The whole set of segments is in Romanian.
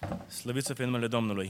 Slăvit să fie numele Domnului!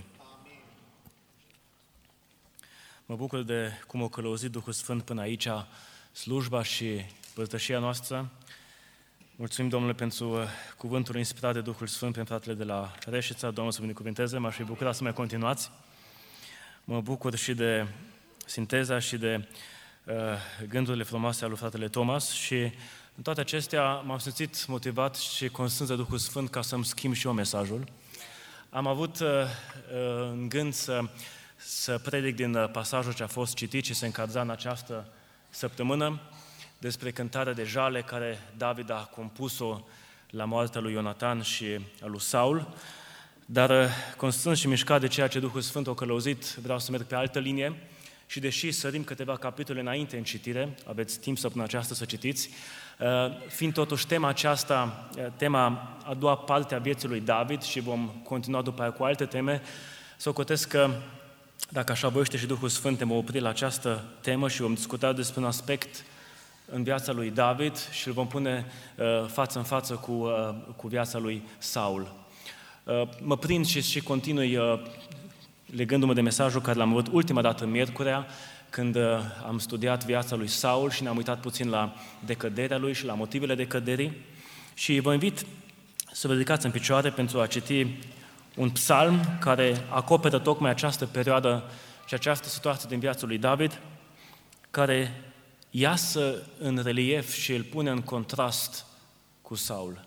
Mă bucur de cum a călăuzit Duhul Sfânt până aici, slujba și părtășia noastră. Mulțumim, Domnule, pentru cuvântul inspirat de Duhul Sfânt prin fratele de la Reșița. Domnul să binecuvânteze, m-aș fi bucurat să mai continuați. Mă bucur și de sinteza și de gândurile frumoase ale fratele Thomas și în toate acestea m-am simțit motivat și constrâns de Duhul Sfânt ca să-mi schimb și eu mesajul. Am avut în gând să predic din pasajul ce a fost citit și se încadra în această săptămână despre cântarea de jale care David a compus-o la moartea lui Ionatan și a lui Saul, dar constrâns și mișcat de ceea ce Duhul Sfânt a călăuzit, vreau să merg pe altă linie și deși sărim câteva capitole înainte în citire, aveți timp săptămâna aceasta să citiți, fiind totuși tema aceasta, tema a doua parte a vieții lui David și vom continua după aia cu alte teme, socotesc că dacă așa voiește și Duhul Sfânt mă opri la această temă și vom discuta despre un aspect în viața lui David și îl vom pune față în față cu viața lui Saul. Mă prind și continui legându-mă de mesajul care l-am avut ultima dată miercurea, când am studiat viața lui Saul și ne-am uitat puțin la decăderea lui și la motivele decăderii. Și vă invit să vă ridicați în picioare pentru a citi un psalm care acoperă tocmai această perioadă și această situație din viața lui David, care iasă în relief și îl pune în contrast cu Saul.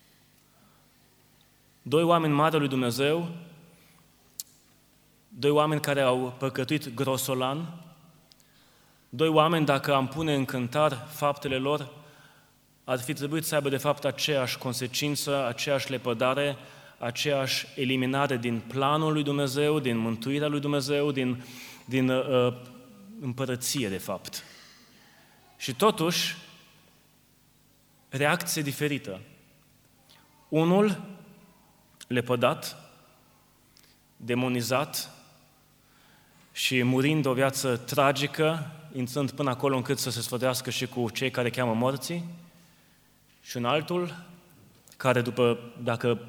Doi oameni mari al lui Dumnezeu, doi oameni care au păcătuit grosolan, doi oameni, dacă am pune în cântar faptele lor, ar fi trebuit să aibă de fapt aceeași consecință, aceeași lepădare, aceeași eliminare din planul lui Dumnezeu, din mântuirea lui Dumnezeu, din împărăție, de fapt. Și totuși, reacție diferită. Unul lepădat, demonizat și murind o viață tragică, intrând până acolo încât să se sfădească și cu cei care cheamă morții, și un altul care, dacă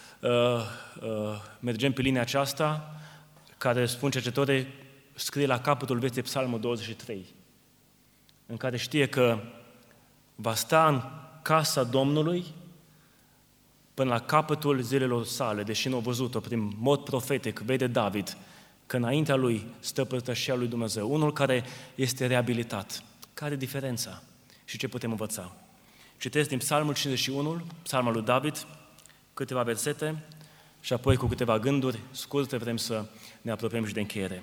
mergem pe linia aceasta, care spun cercetătorii, scrie la capătul vieții Psalmul 23, în care știe că va sta în casa Domnului până la capătul zilelor sale, deși nu a văzut-o prin mod profetic, vede David că înaintea lui stă părtășia lui Dumnezeu, unul care este reabilitat. Care e diferența și ce putem învăța? Citesc din Psalmul 51, Psalmul lui David, câteva versete și apoi cu câteva gânduri scurte vrem să ne apropiem și de încheiere.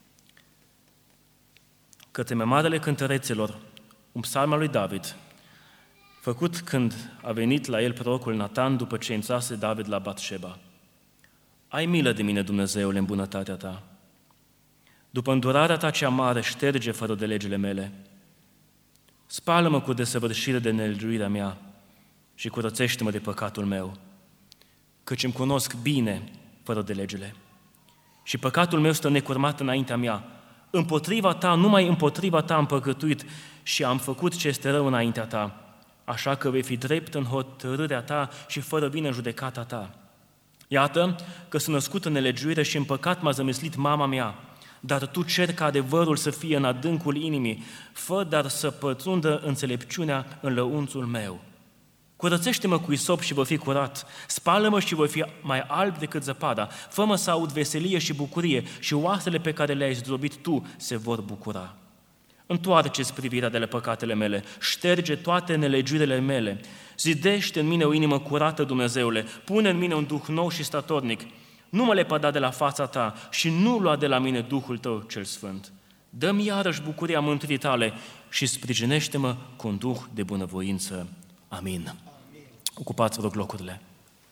Către memoarele cântăreților, un psalm al lui David, făcut când a venit la el prorocul Natan după ce intrase David la Batșeba. Ai milă de mine, Dumnezeule, în bunătatea ta. După îndurarea ta cea mare, șterge fără de legile mele. Spală-mă cu desăvârșire de nelegiuirea mea și curățește-mă de păcatul meu, căci îmi cunosc bine fără de legile. Și păcatul meu stă necurmat înaintea mea. Împotriva ta, numai împotriva ta am păcătuit și am făcut ce este rău înaintea ta. Așa că vei fi drept în hotărârea ta și fără vină în judecata ta. Iată că sunt născut în nelegiuire și în păcat m-a zămislit mama mea, dar tu ceri ca adevărul să fie în adâncul inimii, fă dar să pătrundă înțelepciunea în lăunțul meu. Curățește-mă cu isop și voi fi curat, spală-mă și voi fi mai alb decât zăpada, fă-mă să aud veselie și bucurie și oasele pe care le-ai zdrobit tu se vor bucura. Întoarce-ți privirea de la păcatele mele, șterge toate nelegiurile mele, zidește în mine o inimă curată, Dumnezeule, pune în mine un duh nou și statornic, nu mă lepăda de la fața ta și nu lua de la mine Duhul tău cel sfânt. Dă-mi iarăși bucuria mântuirii tale și sprijinește-mă cu un duh de bunăvoință. Amin. Ocupați, vă rog, locurile.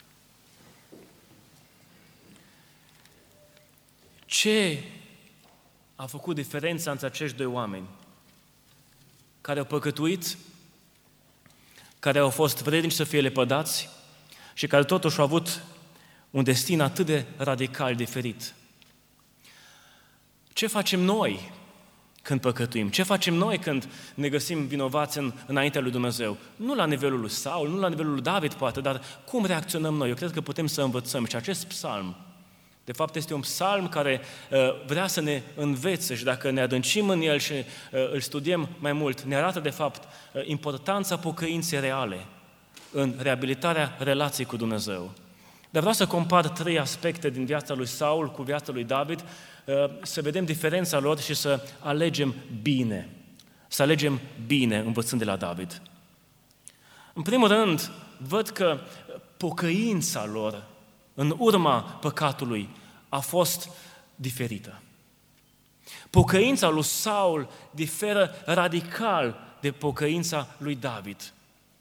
Ce a făcut diferența între acești doi oameni care au păcătuit, care au fost vrednici să fie lepădați și care totuși au avut un destin atât de radical diferit? Ce facem noi când păcătuim? Ce facem noi când ne găsim vinovați înaintea lui Dumnezeu? Nu la nivelul lui Saul, nu la nivelul lui David poate, dar cum reacționăm noi? Eu cred că putem să învățăm și acest psalm, de fapt, este un psalm care vrea să ne învețe și dacă ne adâncim în el și îl studiem mai mult, ne arată, de fapt, importanța pocăinței reale în reabilitarea relației cu Dumnezeu. Dar vreau să compar 3 aspecte din viața lui Saul cu viața lui David, să vedem diferența lor și să alegem bine. Să alegem bine învățând de la David. În primul rând, văd că pocăința lor în urma păcatului a fost diferită. Pocăința lui Saul diferă radical de pocăința lui David.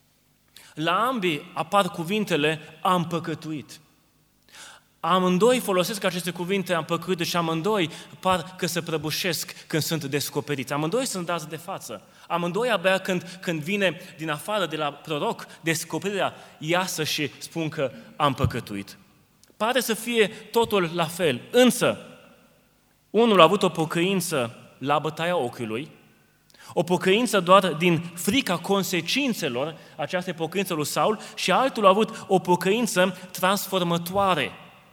La ambii apar cuvintele am păcătuit. Amândoi folosesc aceste cuvinte am păcătuit și amândoi par că se prăbușesc când sunt descoperiți. Amândoi sunt dați de față. Amândoi abia când vine din afară de la proroc descoperirea, iasă și spun că am păcătuit. Pare să fie totul la fel, însă unul a avut o pocăință la bătaia ochiului, o pocăință doar din frica consecințelor aceastei pocăințe lui Saul și altul a avut o pocăință transformătoare.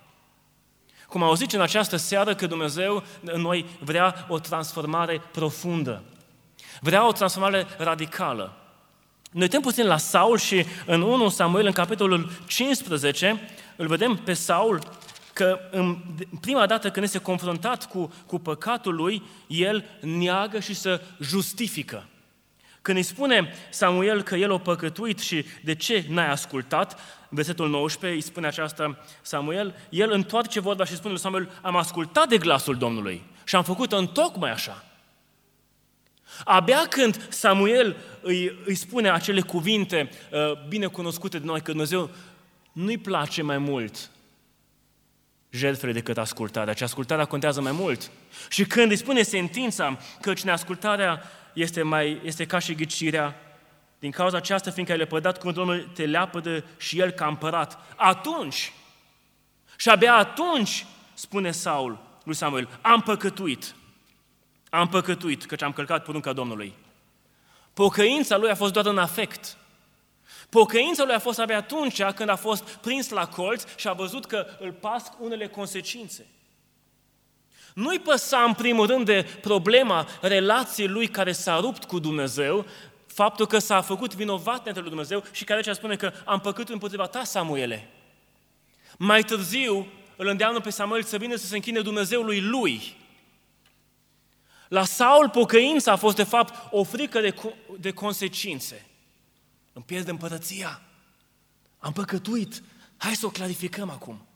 Cum au zis în această seară că Dumnezeu în noi vrea o transformare profundă, vrea o transformare radicală. Noi uităm puțin la Saul și în 1 Samuel, în capitolul 15, îl vedem pe Saul că în prima dată când este confruntat cu păcatul lui, el neagă și se justifică. Când îi spune Samuel că el a păcătuit și de ce n-ai ascultat, versetul 19 îi spune aceasta Samuel, el întoarce vorba și spune lui Samuel, am ascultat de glasul Domnului și am făcut-o întocmai așa. Abia când Samuel îi spune acele cuvinte bine cunoscute de noi, că Dumnezeu nu-i place mai mult jertfele decât ascultarea, ci ascultarea contează mai mult. Și când îi spune sentința căci neascultarea este ca și ghicirea, din cauza aceasta, fiindcă ai lepădat cuvântul Domnului, te leapădă și el ca împărat. Atunci, și abia atunci, spune Saul lui Samuel, am păcătuit, căci am călcat porunca Domnului. Pocăința lui a fost doar în afect. Pocăința lui a fost abia atunci când a fost prins la colț și a văzut că îl pasc unele consecințe. Nu-i păsa în primul rând de problema relației lui care s-a rupt cu Dumnezeu, faptul că s-a făcut vinovat între lui Dumnezeu și care aici spune că am păcătuit împotriva ta, Samuele. Mai târziu îl îndeamnă pe Samuel să vină să se închine Dumnezeului lui. La Saul pocăința a fost de fapt o frică de consecințe. Îmi pierd împărăția. Am păcătuit. Hai să o clarificăm acum.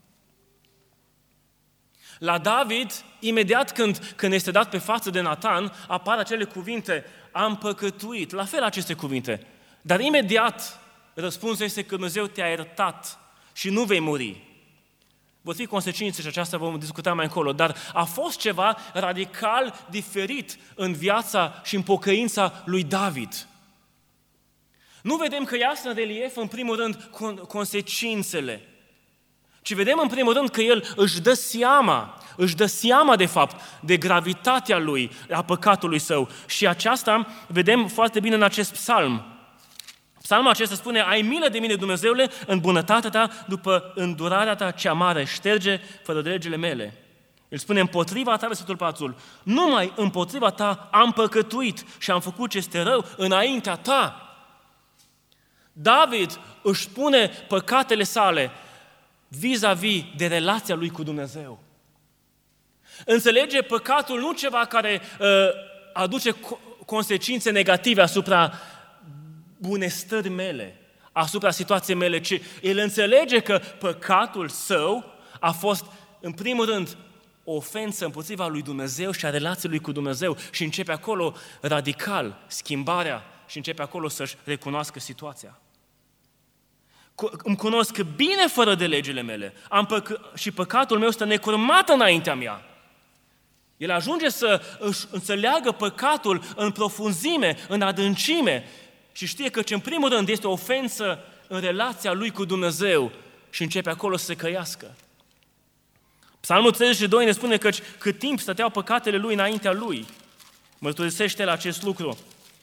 La David, imediat când este dat pe față de Natan, apar acele cuvinte, am păcătuit. La fel aceste cuvinte. Dar imediat răspunsul este că Dumnezeu te-a iertat și nu vei muri. Vor fi consecințe și aceasta vom discuta mai încolo, dar a fost ceva radical diferit în viața și în pocăința lui David. Nu vedem că iasă în relief, în primul rând, consecințele, ci vedem în primul rând că el își dă seama de fapt de gravitatea lui, a păcatului său. Și aceasta vedem foarte bine în acest psalm. Psalmul acesta spune, ai milă de mine, Dumnezeule, în bunătatea ta, după îndurarea ta cea mare, șterge fără de legile mele. El spune, împotriva ta, versetul 4, numai împotriva ta am păcătuit și am făcut ce este rău înaintea ta. David își pune păcatele sale vis-a-vis de relația lui cu Dumnezeu. Înțelege păcatul nu ceva care aduce consecințe negative asupra bunăstării mele, asupra situației mele, ci el înțelege că păcatul său a fost, în primul rând, o ofensă împotriva lui Dumnezeu și a relației lui cu Dumnezeu și începe acolo radical schimbarea și începe acolo să-și recunoască situația. Îmi cunosc bine fără de legile mele și păcatul meu stă necurmat înaintea mea. El ajunge să își înțeleagă păcatul în profunzime, în adâncime și știe că în primul rând este o ofensă în relația lui cu Dumnezeu și începe acolo să se căiască. Psalmul 32 ne spune că cât timp stăteau păcatele lui înaintea lui, mărturisește la acest lucru.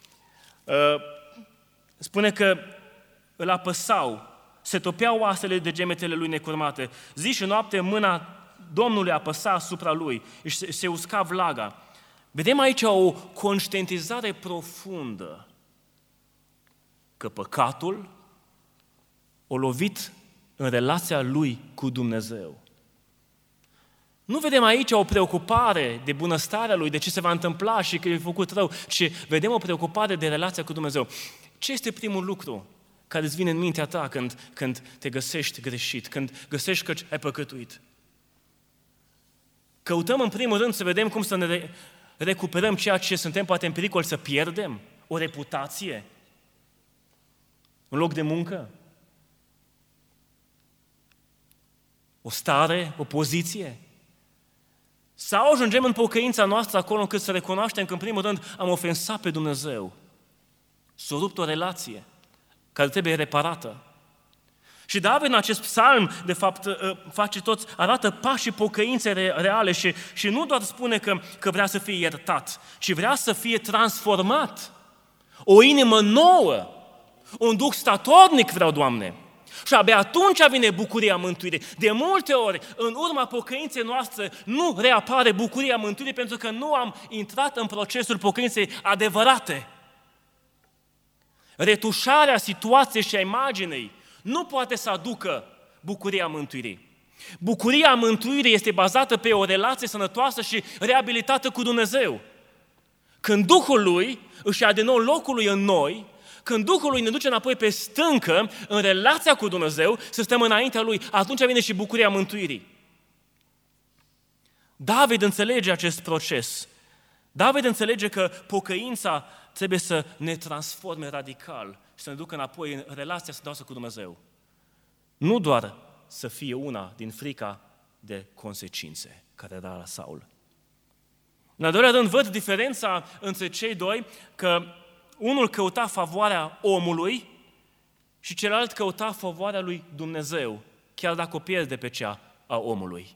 Spune că îl apăsau, se topeau oasele de gemetele lui necurmate. Zi și noapte mâna Domnului apăsa asupra lui și se usca vlaga. Vedem aici o conștientizare profundă că păcatul o lovit în relația lui cu Dumnezeu. Nu vedem aici o preocupare de bunăstarea lui, de ce se va întâmpla și că e făcut rău, ci vedem o preocupare de relația cu Dumnezeu. Ce este primul lucru care îți vine în mintea ta când te găsești greșit, când găsești că ai păcătuit? Căutăm în primul rând să vedem cum să ne recuperăm ceea ce suntem poate în pericol să pierdem, o reputație, un loc de muncă, o stare, o poziție. Sau ajungem în pocăința noastră acolo încât să recunoaștem că în primul rând am ofensat pe Dumnezeu. S-a rupt o relație care trebuie reparată. Și David în acest psalm, de fapt, arată pașii pocăinței reale și nu doar spune că vrea să fie iertat, ci vrea să fie transformat. O inimă nouă, un duh statornic vreau, Doamne. Și abia atunci vine bucuria mântuirii. De multe ori, în urma pocăinței noastre, nu reapare bucuria mântuirii pentru că nu am intrat în procesul pocăinței adevărate. Retușarea situației și a imaginei nu poate să aducă bucuria mântuirii. Bucuria mântuirii este bazată pe o relație sănătoasă și reabilitată cu Dumnezeu. Când Duhul Lui își ia din nou locul Lui în noi, când Duhul Lui ne duce înapoi pe stâncă, în relația cu Dumnezeu, să stăm înaintea Lui, atunci vine și bucuria mântuirii. David înțelege acest proces. David înțelege că pocăința trebuie să ne transforme radical și să ne ducă înapoi în relația sănătoasă cu Dumnezeu. Nu doar să fie una din frica de consecințe care era la Saul. În al doilea rând, văd diferența între cei doi, că unul căuta favoarea omului și celălalt căuta favoarea lui Dumnezeu, chiar dacă o pierde pe cea a omului.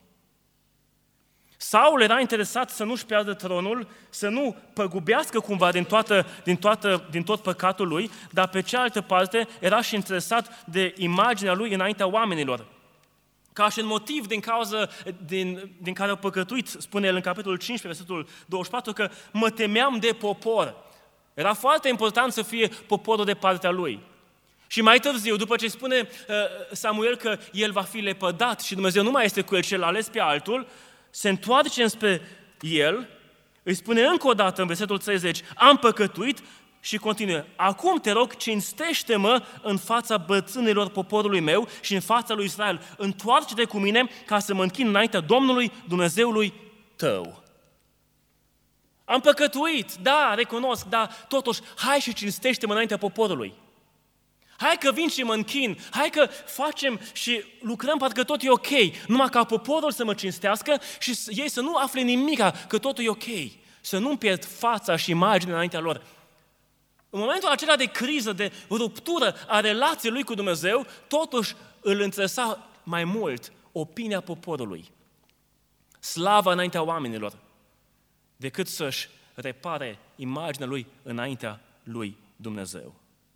Saul era interesat să nu-și piardă tronul, să nu păgubească cumva din tot păcatul lui, dar pe cealaltă parte era și interesat de imaginea lui înaintea oamenilor. Ca și în motiv din care au păcătuit, spune el în capitolul 15, versetul 24, că mă temeam de popor. Era foarte important să fie poporul de partea lui. Și mai târziu, după ce spune Samuel că el va fi lepădat și Dumnezeu nu mai este cu el, cel ales pe altul, se întoarce spre el, îi spune încă o dată în versetul 30, am păcătuit și continuă, acum te rog, cinstește-mă în fața bătrânilor poporului meu și în fața lui Israel. Întoarce-te cu mine ca să mă închin înaintea Domnului, Dumnezeului tău. Am păcătuit, da, recunosc, dar totuși, hai și cinstește-mă înaintea poporului. Hai că vin și mă închin, hai că facem și lucrăm parcă tot e ok, numai ca poporul să mă cinstească și ei să nu afle nimica, că totul e ok, să nu-mi pierd fața și imaginea înaintea lor. În momentul acela de criză, de ruptură a relației lui cu Dumnezeu, totuși îl interesa mai mult opinia poporului, slava înaintea oamenilor, decât să-și repare imaginea lui înaintea lui Dumnezeu.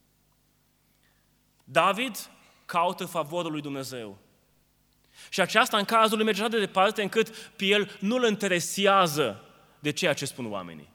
David caută favorul lui Dumnezeu. Și aceasta în cazul lui merge așa de departe încât pe el nu-l interesează de ceea ce spun oamenii.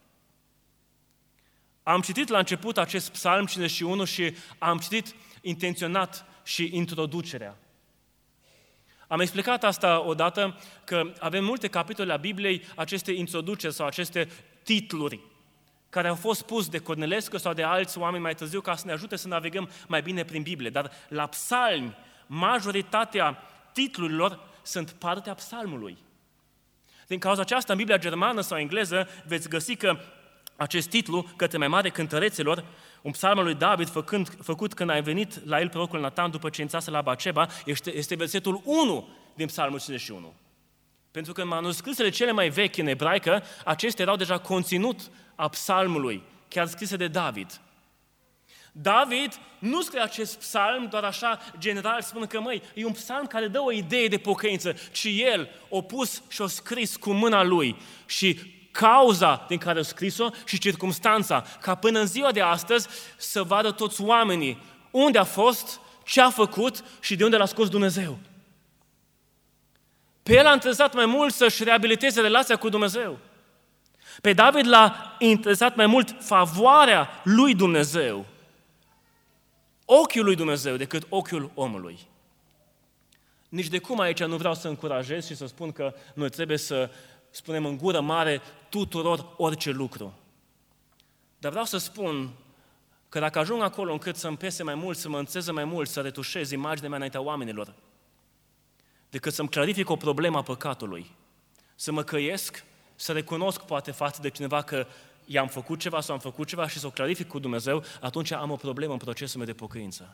Am citit la început acest psalm 51 și am citit intenționat și introducerea. Am explicat asta odată, că avem multe capitole a Bibliei, aceste introduceri sau aceste titluri, care au fost pus de Cornelescu sau de alți oameni mai târziu ca să ne ajute să navigăm mai bine prin Biblie. Dar la psalmi, majoritatea titlurilor sunt partea psalmului. Din cauza aceasta, în Biblia germană sau engleză, veți găsi că acest titlu, Către mai mare cântărețelor, un psalm al lui David făcut când a venit la el prorocul Natan după ce intrase la Baceba, este versetul 1 din psalmul 51. Pentru că în manuscrisele cele mai vechi în ebraică, acestea erau deja conținut a psalmului, chiar scrise de David. David nu scrie acest psalm doar așa general, spune că e un psalm care dă o idee de pocăință, ci el o pus și o scris cu mâna lui și cauza din care a scris-o și circumstanța, ca până în ziua de astăzi să vadă toți oamenii unde a fost, ce a făcut și de unde l-a scos Dumnezeu. Pe el a interesat mai mult să-și reabiliteze relația cu Dumnezeu. Pe David l-a interesat mai mult favoarea lui Dumnezeu, ochiul lui Dumnezeu, decât ochiul omului. Nici de cum aici nu vreau să încurajez și să spun că noi trebuie să spunem în gură mare tuturor orice lucru. Dar vreau să spun că dacă ajung acolo încât să-mi pese mai mult, să mă înțeze mai mult, să retușez imaginea mea înaintea oamenilor, decât să-mi clarific o problemă a păcatului, să mă căiesc, să recunosc poate față de cineva că i-am făcut ceva sau am făcut ceva și să o clarific cu Dumnezeu, atunci am o problemă în procesul meu de pocăință.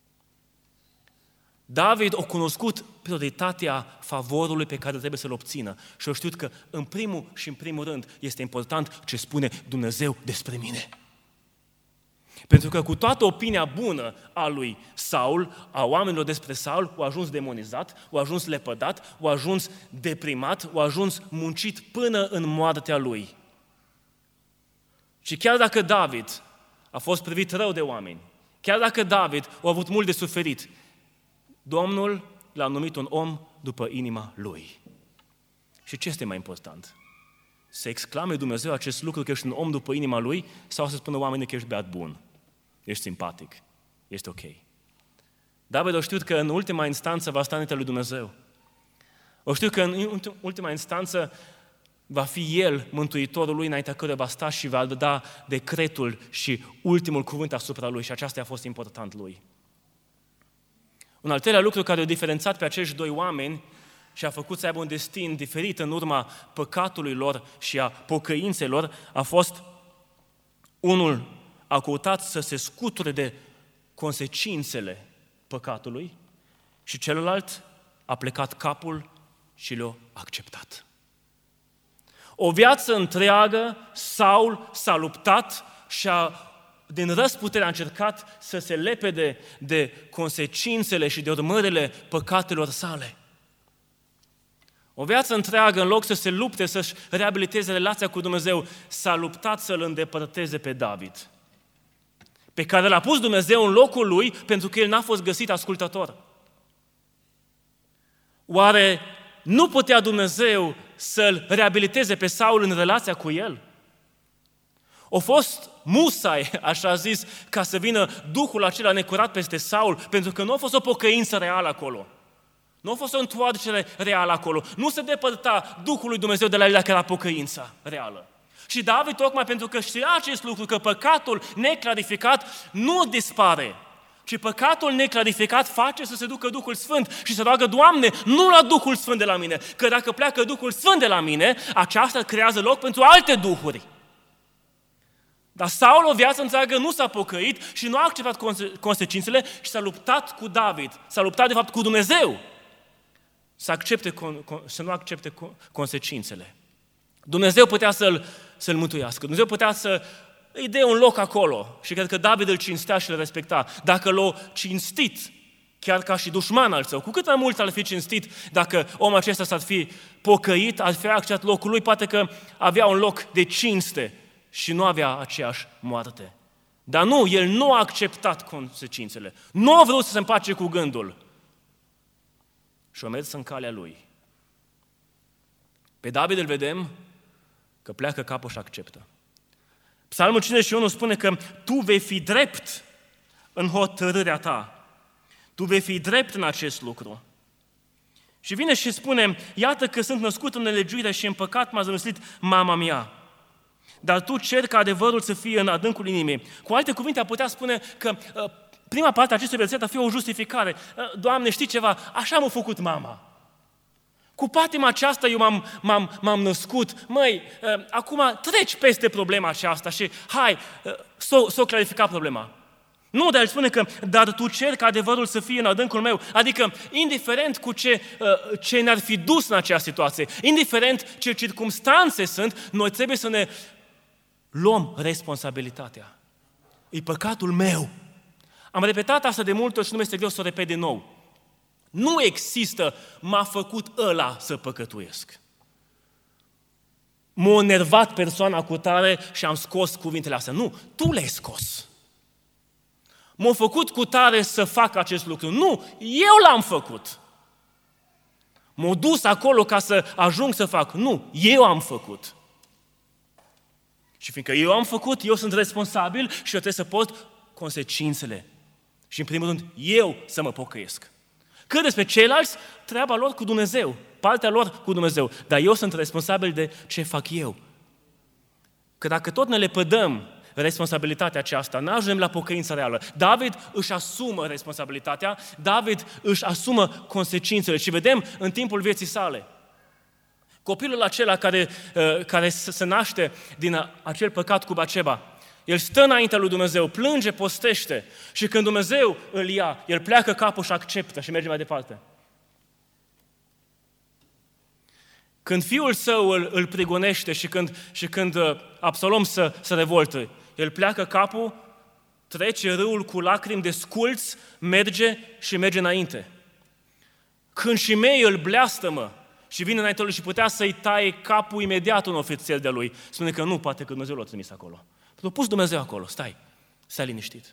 David a cunoscut prioritatea favorului pe care trebuie să-l obțină și a știut că în primul rând este important ce spune Dumnezeu despre mine. Pentru că cu toată opinia bună a lui Saul, a oamenilor despre Saul, au ajuns demonizat, au ajuns lepădat, au ajuns deprimat, au ajuns muncit până în moartea lui. Și chiar dacă David a fost privit rău de oameni, chiar dacă David a avut mult de suferit, Domnul l-a numit un om după inima lui. Și ce este mai important? Să exclame Dumnezeu acest lucru că ești un om după inima lui sau să spună oamenii că ești beat bun, ești simpatic, ești ok. David a știut că în ultima instanță va sta înaintea lui Dumnezeu. A știut că în ultima instanță va fi El, Mântuitorul lui, înaintea căruia va sta și va da decretul și ultimul cuvânt asupra lui și aceasta a fost important lui. Un al treilea lucru care a diferențiat pe acești doi oameni și a făcut să aibă un destin diferit în urma păcatului lor și a pocăinței lor a fost unul a căutat să se scuture de consecințele păcatului și celălalt a plecat capul și le-a acceptat. O viață întreagă Saul s-a luptat și din răzputere a încercat să se lepede de consecințele și de urmările păcatelor sale. O viață întreagă, în loc să se lupte, să-și reabiliteze relația cu Dumnezeu, s-a luptat să-l îndepărteze pe David, pe care l-a pus Dumnezeu în locul lui pentru că el n-a fost găsit ascultător. Oare nu putea Dumnezeu să-l reabiliteze pe Saul în relația cu el? A fost musai, așa zis, ca să vină Duhul acela necurat peste Saul, pentru că nu a fost o pocăință reală acolo. Nu a fost o întoarcere reală acolo. Nu se depărta Duhul lui Dumnezeu de la el dacă era pocăința reală. Și David, tocmai pentru că știa acest lucru, că păcatul neclarificat nu dispare, ci păcatul neclarificat face să se ducă Duhul Sfânt și să roagă, Doamne, nu la Duhul Sfânt de la mine, că dacă pleacă Duhul Sfânt de la mine, aceasta creează loc pentru alte duhuri. Dar Saul o viață întreagă nu s-a pocăit și nu a acceptat consecințele și s-a luptat cu David, s-a luptat de fapt cu Dumnezeu să nu accepte consecințele. Dumnezeu putea să-l mântuiască, Dumnezeu putea să îi dea un loc acolo și cred că David îl cinstea și îl respecta. Dacă l-a cinstit, chiar ca și dușman al său, cu cât mai mult ar fi cinstit dacă omul acesta s-ar fi pocăit, ar fi acceptat locul lui, poate că avea un loc de cinste și nu avea aceeași moarte. Dar nu, el nu a acceptat consecințele. Nu a vrut să se împace cu gândul. Și a mers în calea lui. Pe David îl vedem că pleacă capul și acceptă. Psalmul 51 spune că tu vei fi drept în hotărârea ta. Tu vei fi drept în acest lucru. Și vine și spune, iată că sunt născut în nelegiuire și în păcat m-a zămislit mama mea. Dar tu ceri ca adevărul să fie în adâncul inimii. Cu alte cuvinte, a putea spune că prima parte a acestui verset ar fi o justificare. Doamne, știi ceva? Așa m-a făcut mama. Cu patima aceasta eu m-am născut. Măi, acum treci peste problema aceasta și hai, s-o clarifica problema. Nu, dar el spune că, dar tu ceri ca adevărul să fie în adâncul meu. Adică, indiferent cu ce ne-ar fi dus în acea situație, indiferent ce circumstanțe sunt, noi trebuie să ne luăm responsabilitatea. E păcatul meu. Am repetat asta de multe ori și nu mi-este greu să o repet din nou. Nu există m-a făcut ăla să păcătuiesc. m-a enervat persoana cu tare și am scos cuvintele astea. Nu, tu le-ai scos. M-a făcut cu tare să fac acest lucru. Nu, eu l-am făcut. M-a dus acolo ca să ajung să fac. Nu, eu am făcut. Și fiindcă eu am făcut, eu sunt responsabil și eu trebuie să port consecințele. Și în primul rând, eu să mă pocăiesc. Cât despre ceilalți, treaba lor cu Dumnezeu, partea lor cu Dumnezeu. Dar eu sunt responsabil de ce fac eu. Că dacă tot ne lepădăm responsabilitatea aceasta, nu ajungem la pocăința reală. David își asumă responsabilitatea, David își asumă consecințele și vedem în timpul vieții sale. Copilul acela care se naște din acel păcat cu Baceba, el stă înaintea lui Dumnezeu, plânge, postește și când Dumnezeu îl ia, el pleacă capul și acceptă și merge mai departe. Când fiul său îl prigonește și când Absalom se revoltă, el pleacă capul, trece râul cu lacrimi de sculți, merge înainte. Când Shimei îl bleastămă și vine înainte lui și putea să-i taie capul imediat un ofițer de lui, spune că nu, poate că Dumnezeu l-a trimis acolo. L-a pus Dumnezeu acolo, stai liniștit.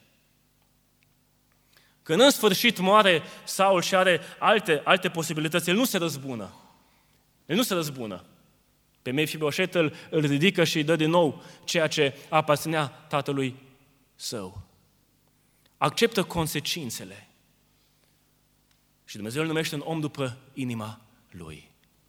Când în sfârșit moare Saul și are alte posibilități, el nu se răzbună. El nu se răzbună. Pe Mefiboset îl ridică și îi dă din nou ceea ce aparținea tatălui său. Acceptă consecințele. Și Dumnezeu îl numește un om după inima lui.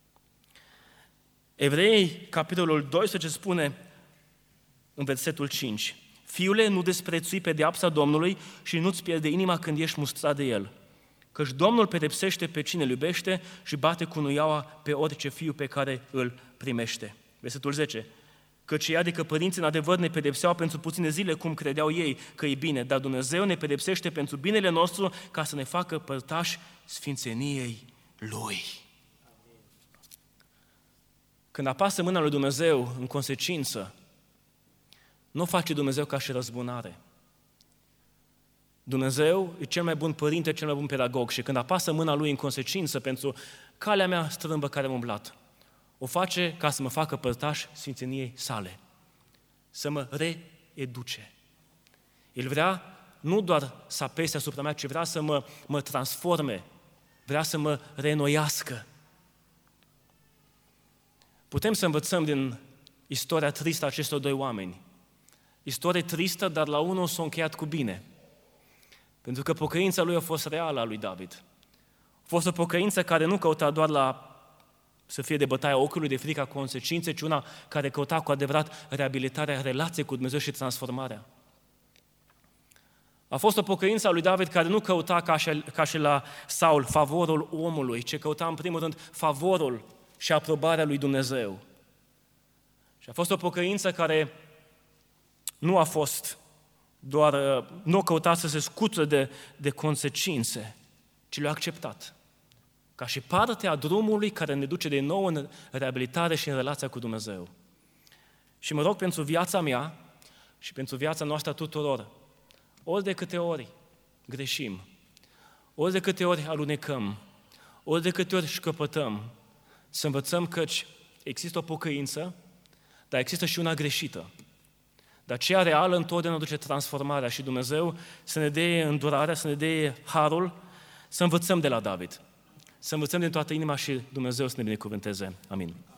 Evrei, capitolul 12, spune în versetul 5: Fiule, nu desprețui pedeapsa Domnului și nu-ți pierde inima când ești mustrat de El. Căci Domnul pedepsește pe cine îl iubește și bate cu nuiaua pe orice fiu pe care îl primește. Versetul 10. Căci ei, adică părinții, în adevăr ne pedepseau pentru puține zile, cum credeau ei că e bine, dar Dumnezeu ne pedepsește pentru binele nostru ca să ne facă părtași sfințeniei Lui. Când apasă mâna lui Dumnezeu în consecință, nu face Dumnezeu ca și răzbunare. Dumnezeu e cel mai bun părinte, cel mai bun pedagog și când apasă mâna Lui în consecință pentru calea mea strâmbă care am umblat, o face ca să mă facă părtaș sfințeniei sale, să mă reeduce. El vrea nu doar să apese asupra mea, ci vrea să mă transforme, vrea să mă reînnoiască. Putem să învățăm din istoria tristă a acestor doi oameni. Istorie tristă, dar la unul s-a încheiat cu bine. Pentru că pocăința lui a fost reală a lui David. A fost o pocăință care nu căuta doar să fie de bătaia ochiului, de frica consecinței, ci una care căuta cu adevărat reabilitarea relației cu Dumnezeu și transformarea. A fost o pocăință a lui David care nu căuta ca și la Saul favorul omului, ci căuta în primul rând favorul și aprobarea lui Dumnezeu. Și a fost o pocăință care nu a fost doar, nu căuta să se scuture de consecințe, ci le-a acceptat. Ca și parte a drumului care ne duce de nou în reabilitare și în relația cu Dumnezeu. Și mă rog pentru viața mea și pentru viața noastră tuturor, ori de câte ori greșim, ori de câte ori alunecăm, ori de câte ori șcăpătăm, să învățăm căci există o pocăință, dar există și una greșită. Dar cea reală întotdeauna duce transformarea și Dumnezeu să ne dea îndurarea, să ne dea harul, să învățăm de la David. Să învățăm din toată inima și Dumnezeu să ne binecuvânteze. Amin.